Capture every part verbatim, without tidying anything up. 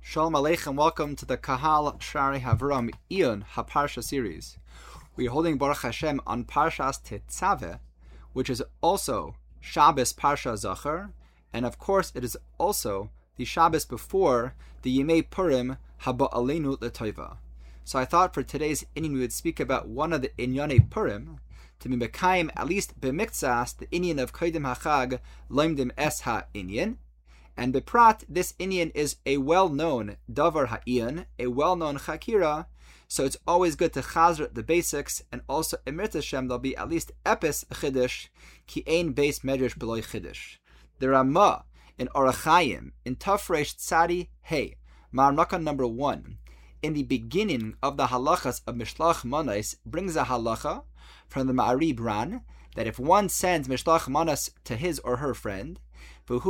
Shalom Aleichem, welcome to the Kahal Shari Havram Iyun HaParsha series. We are holding Baruch Hashem on Parshas Tetzaveh, which is also Shabbos Parsha Zachar, and of course it is also the Shabbos before the Yemei Purim Haba Aleinu L'Toiva. So I thought for today's inyan we would speak about one of the Inyanei Purim, to be Mekayim at least B'miktsas, the inyan of Kodim HaChag Loimdim Es HaInyan. And Beprat, this inyan is a well-known davar ha'iyun, a well-known chakira, so it's always good to chazr the basics, and also emir Hashem there'll be at least epis chiddush, ki ein beis medrash beloy chiddush. The Ramah in Orach Chaim in Tafresh Tzadi Hey, Ma'arnaka number one, in the beginning of the halachas of Mishlach Manos, brings a halacha from the Ma'arib Ran that if one sends Mishlach Manos to his or her friend, if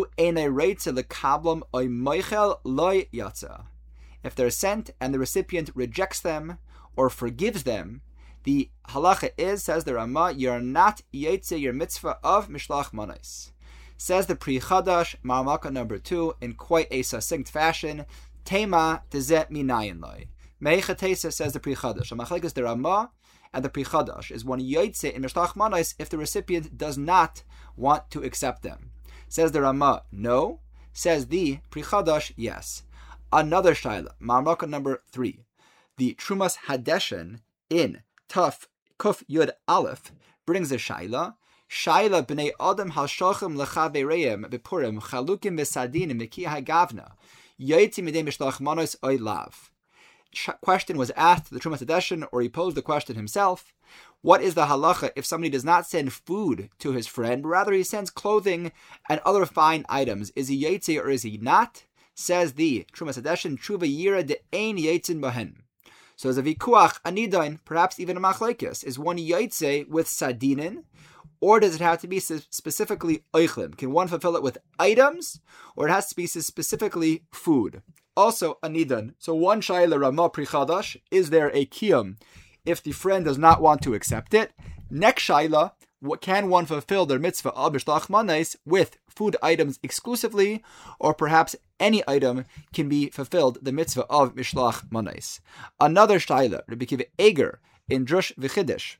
they're sent and the recipient rejects them or forgives them, the halacha is, says the Ramah, you're not yetze your mitzvah of Mishlach Manos. Says the Pri Chadash, Ma'amaka number two, in quite a succinct fashion, Tema tezet minayin loy. Meicha Tesa, says the Pri Chadash. Amachlekas the Ramah and the Pri Chadash is one yetze in Mishlach Manos if the recipient does not want to accept them. Says the Ramah, no. Says the Pri Chadash, yes. Another shaila, Ma'amaka number three. The Trumas Hadeshen in Tuf Kuf Yud Aleph brings a shaila. Shaila b'nei Adam hashochem lechavereim bepurim chalukim v'sadinim meki hagavna yoytzi midei mishlach manos oy lav. Question was asked to the Trumas Hadeshen, or he posed the question himself. What is the halacha if somebody does not send food to his friend, rather he sends clothing and other fine items? Is he yetze or is he not? Says the Trumas Hadeshen, Tshuva yira de ein yetzin bahen. So as a vikuach anidain, perhaps even a machlekes, is one yetze with sadinin, or does it have to be specifically oichlim? Can one fulfill it with items, or it has to be specifically food? Also anidan. So one shayla Ramah Pri Chadash, is there a kiyum if the friend does not want to accept it? Next shaila, what can one fulfill their mitzvah of Mishlach Manos with food items exclusively, or perhaps any item can be fulfilled the mitzvah of Mishlach Manos? Another shaila, Rabbi Akiva Eger in Drush V'Chiddush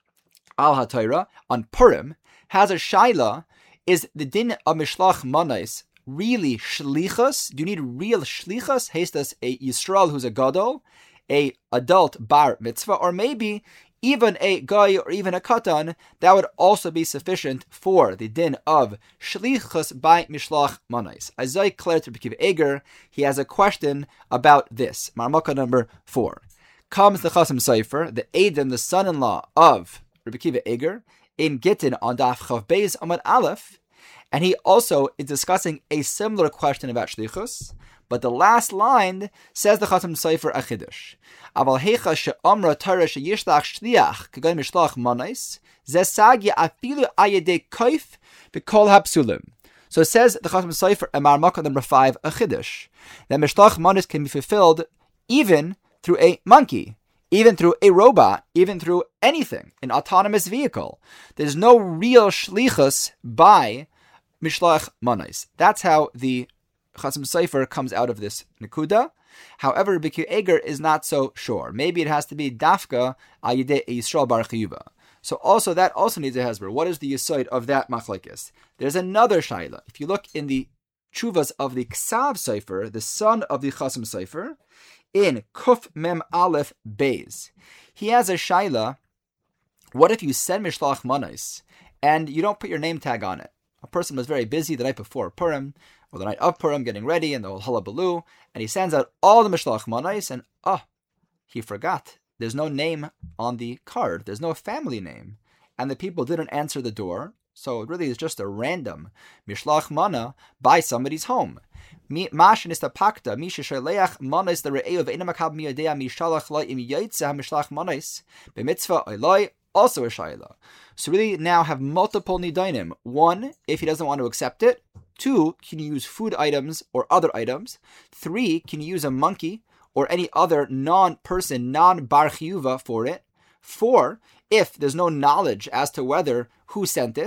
Al HaTorah on Purim has a shaila: is the din of Mishlach Manos really shlichus? Do you need real shlichus? Hastas a Yisrael who's a gadol, a adult bar mitzvah, or maybe even a guy or even a katan, that would also be sufficient for the din of shlichus by Mishlach Manos. Azai Claire to Rabbi Akiva Eger, he has a question about this. Marmaka number four. Comes the Chasam Sofer, the Adam, the son-in-law of Rabbi Akiva Eger, in Gittin on Daf Chav Beis Amud Aleph, and he also is discussing a similar question about shlichus. But the last line says the Chasam Sofer a chiddush. Aval hecha she'amra Torah sheyishlach shliach k'goy mishlach manos zesagya afilu ayedei koif v'kol hapsulim. So it says the Chasam Sofer in Marmaka number five a chiddush that mishlach manos can be fulfilled even through a monkey, even through a robot, even through anything, an autonomous vehicle. There's no real shlichus by Mishlach Manos. That's how the Chasam Sofer comes out of this Nekuda. However, Rabbi Akiva Eger is not so sure. Maybe it has to be Dafka Ayidei Yisrael Bar Chiyuva. So also that also needs a hezber. What is the yisoid of that machlekes? There's another shaila. If you look in the Chuvas of the Ksav Sofer, the son of the Chasam Sofer, in Kuf Mem Aleph Beis, he has a shaila. What if you send Mishlach Manos and you don't put your name tag on it? A person was very busy the night before Purim, or the night of Purim, getting ready, and the whole hullabaloo, and he sends out all the Mishlach Manos, and oh, he forgot. There's no name on the card. There's no family name. And the people didn't answer the door, so it really is just a random Mishlach Mana by somebody's home. Mashin is the pakta, Misha Shaleach Manos the Re'eu V'inamakab Miyadea Mishalach Loi Im Yaitza Mishlach Manos B'mitzvah Eloi. Also a shaila. So really now have multiple nidanim. One, if he doesn't want to accept it. Two, can you use food items or other items? Three, can you use a monkey or any other non-person, non-bar chiyuva for it? Four, if there's no knowledge as to whether who sent this.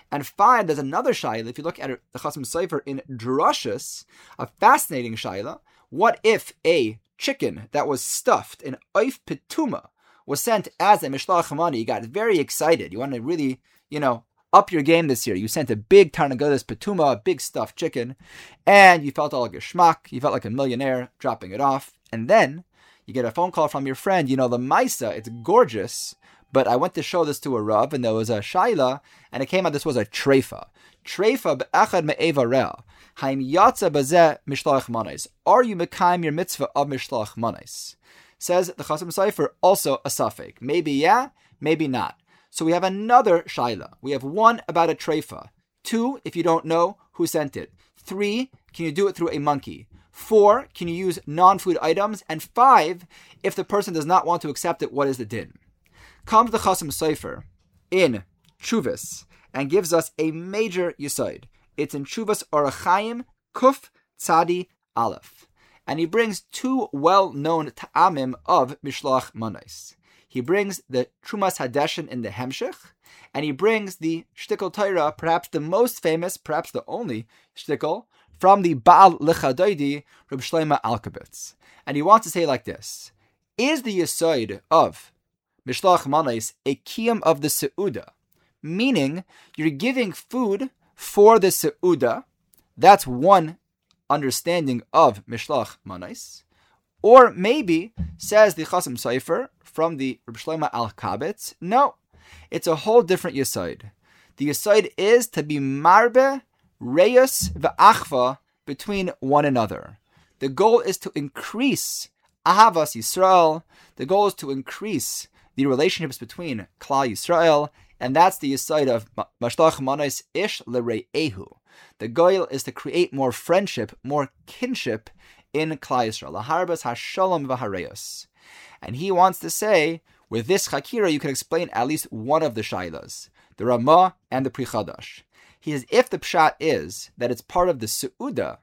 And five, there's another shaila. If you look at the Chasam Sofer in Drushes, a fascinating shaila. What if a chicken that was stuffed in oif petuma was sent as a mishlach mani? You got very excited. You want to really, you know, up your game this year. You sent a big tarnagodas petuma, a big stuffed chicken, and you felt all like a schmuck. You felt like a millionaire dropping it off. And then you get a phone call from your friend. You know, the maisa, it's gorgeous, but I went to show this to a Rav, and there was a shaila, and it came out this was a treifa. Treifa be'echad me'eva re'ah. Haim yatsa bazeh mishlach manis. Are you mekayim your mitzvah of mishlach manis? Says the Chasam Sofer, also a safek. Maybe yeah, maybe not. So we have another shaila. We have one about a treifa. Two, if you don't know who sent it. Three, can you do it through a monkey? Four, can you use non-food items? And five, if the person does not want to accept it, what is the din? Comes the Chasam Sofer in Chuvas and gives us a major yisoid. It's in Chuvas Orach Chaim Kuf Tzadi Aleph. And he brings two well-known ta'amim of Mishlach Manos. He brings the Trumas Hadeshin in the Hemshech, and he brings the Shtickle Torah, perhaps the most famous, perhaps the only Shtickle, from the Baal Lechadoidi, Reb Shlomo Alkabetz. And he wants to say like this: is the yisoid of Mishlach Manos a kiyum of the Seuda? Meaning, you're giving food for the Seuda. That's one understanding of Mishlach Manos. Or maybe, says the Chasam Sofer from the Reb Shlomo Alkabetz, no, it's a whole different yisoid. The yisoid is to be marbe, reyus, v'achva between one another. The goal is to increase ahavas Yisrael. The goal is to increase the relationships between Klal Yisrael, and that's the yisoid of Mishlach Manos ish l're'ehu. The goal is to create more friendship, more kinship in Klal Yisrael. Laharbas hashalom v'hareyos. And he wants to say, with this chakira, you can explain at least one of the shailas, the Ramah and the Pri Chadash. He says, if the pshat is that it's part of the Seuda,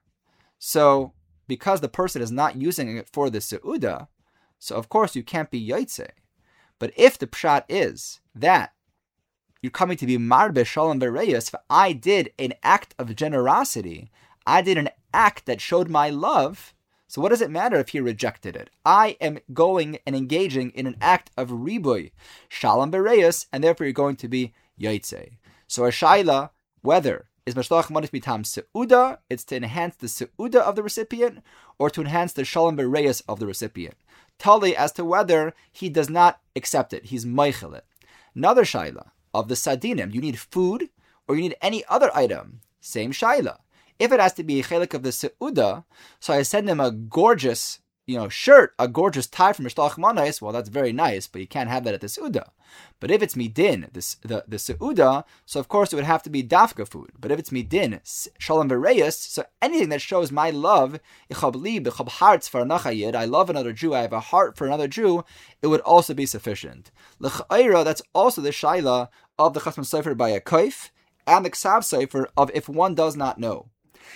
so because the person is not using it for the Seuda, so of course you can't be Yaitse. But if the pshat is that you're coming to be marbe shalom v'reyos, if I did an act of generosity, I did an act that showed my love, so what does it matter if he rejected it? I am going and engaging in an act of riboy, shalom v'reyos, and therefore you're going to be yaitse. So a shaila, whether is Mishlach Manos mitam seuda, it's to enhance the seuda of the recipient, or to enhance the shalom v'reyos of the recipient. Tali as to whether he does not accept it, he's meichel it. Another shaila of the sadinim, you need food, or you need any other item, same shaila. If it has to be a chelik of the seuda, so I send him a gorgeous, you know, shirt, a gorgeous tie from Mishlach Manos, well, that's very nice, but you can't have that at the seuda. But if it's midin, this, the the seuda, so of course it would have to be dafka food. But if it's midin, shalom v'reyos, so anything that shows my love, ichab lib, ichab hearts for anachayid, I love another Jew, I have a heart for another Jew, it would also be sufficient. L'chayra, that's also the shaila of the Chasam Sofer by a koif, and the Ksav Sofer of if one does not know.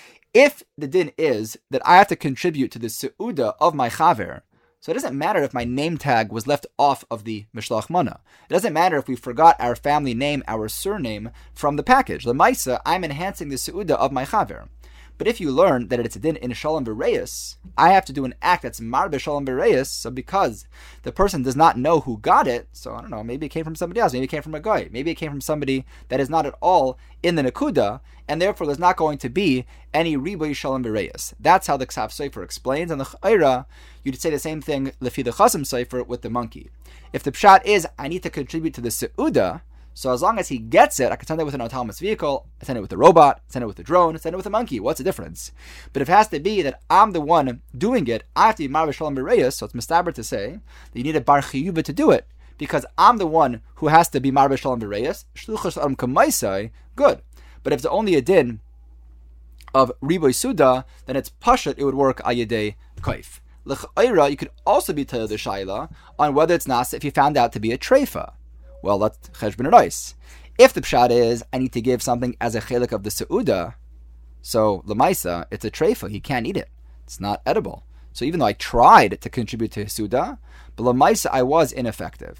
If the din is that I have to contribute to the seuda of my chaver, so it doesn't matter if my name tag was left off of the Mishlach Mana. It doesn't matter if we forgot our family name, our surname from the package. L'maisa, I'm enhancing the seuda of my chaver. But if you learn that it's a din in shalom v'reyos, I have to do an act that's marbe shalom v'reyos. So because the person does not know who got it, so I don't know, maybe it came from somebody else, maybe it came from a guy, maybe it came from somebody that is not at all in the nekuda, and therefore there's not going to be any riboy shalom v'reyos. That's how the Ksav Sofer explains, and the chayra, you'd say the same thing lefi the Chasam Sofer with the monkey. If the pshat is I need to contribute to the seuda, so as long as he gets it, I can send it with an autonomous vehicle, I send it with a robot, send it with a drone, send it with a monkey. What's the difference? But if it has to be that I'm the one doing it, I have to be marbe shalom v'reyos, so it's mistaber to say that you need a bar chiyuva to do it, because I'm the one who has to be marbe shalom v'reyos. Shluchos adam kamaisai, good. But if it's only a din of riboy suda, then it's pashut, it would work ayedei kaif. L'chayra, you could also be told the shaila on whether it's nasa if you found out to be a treifa. Well, that's cheshbon reis. If the pshat is, I need to give something as a chelik of the seuda, so l'maisa, it's a treifa, he can't eat it. It's not edible. So even though I tried to contribute to his seuda, but l'maisa, I was ineffective.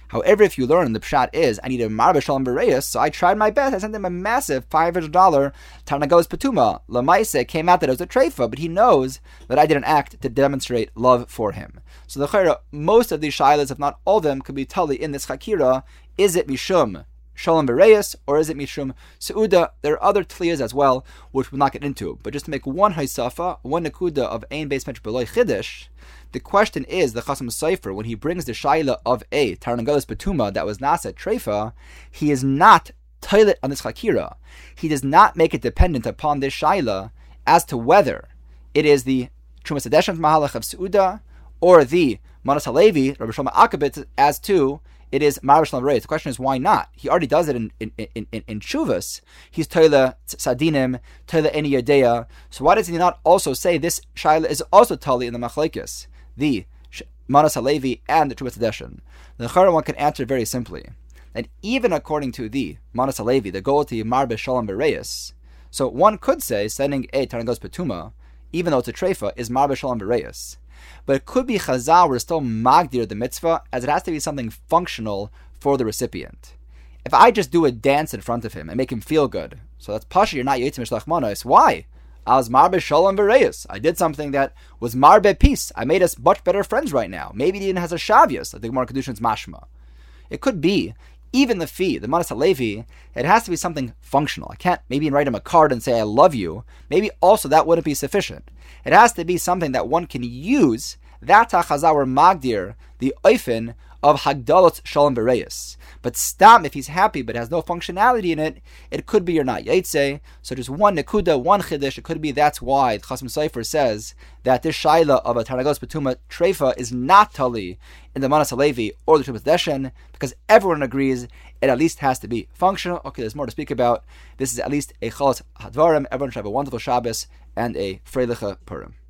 However, if you learn the pshat is, I need a marbe shalom bereis, so I tried my best. I sent him a massive five hundred dollars Tarnagos Patuma. Lamaise came out that it was a treifa, but he knows that I did an act to demonstrate love for him. So the chayra, most of these shaylas, if not all of them, could be totally in this chakira. Is it mishum shalom bereis, or is it mishum seuda? There are other tliyas as well, which we'll not get into. But just to make one haysafa, one nakuda of ein beis metric beloy chiddush, the question is, the Chasam Sofer, when he brings the shayla of a Tarnagolas Batuma that was nasa treifa, he is not toilet on this chakira. He does not make it dependent upon this shayla as to whether it is the Trumas Hadeshem Mahalach of Seuda or the Manas Halevi, Rabbi Shlomo Akabitz, as to it is Marav Shalom Bereis. The question is, why not? He already does it in in in in, in Shuvas. He's Toila Sadinim, Toila Eni Yodea. So why does he not also say this shayla is also Tali in the Machlekes, the Manas Halevi and the Trumas Hadeshem? The Chara one can answer very simply that even according to the Manas Halevi, the goal to Marbe Shalom Bereis, so one could say sending a Tarnagos Patuma, even though it's a treifa, is Marbe Shalom Bereis. But it could be Chazal where still magdir the mitzvah, as it has to be something functional for the recipient. If I just do a dance in front of him and make him feel good, so that's pasha, you're not Yitzim Mishlach Manos. Why? As Marbe Shalom Bereis. I did something that was Marbe peace. I made us much better friends right now. Maybe he even has a Shavios, like the Gemara Kedushin's mashma. It could be, even the fee, the Manas Halevi, it has to be something functional. I can't maybe write him a card and say I love you. Maybe also that wouldn't be sufficient. It has to be something that one can use. That's Chazar Magdir, the oifen of Hagdalot Shalom Bereis. But stam, if he's happy but has no functionality in it, it could be you're not Yaitse. So just one Nekuda, one Chiddush, it could be that's why Chasam Sofer says that this Shaila of a Tarnagos Patuma Treifa is not Tali in the Manas Halevi or the Trumas Hadeshem, because everyone agrees it at least has to be functional. Okay, there's more to speak about. This is at least a Chalas Hadvarim. Everyone should have a wonderful Shabbos and a Freiliche Purim.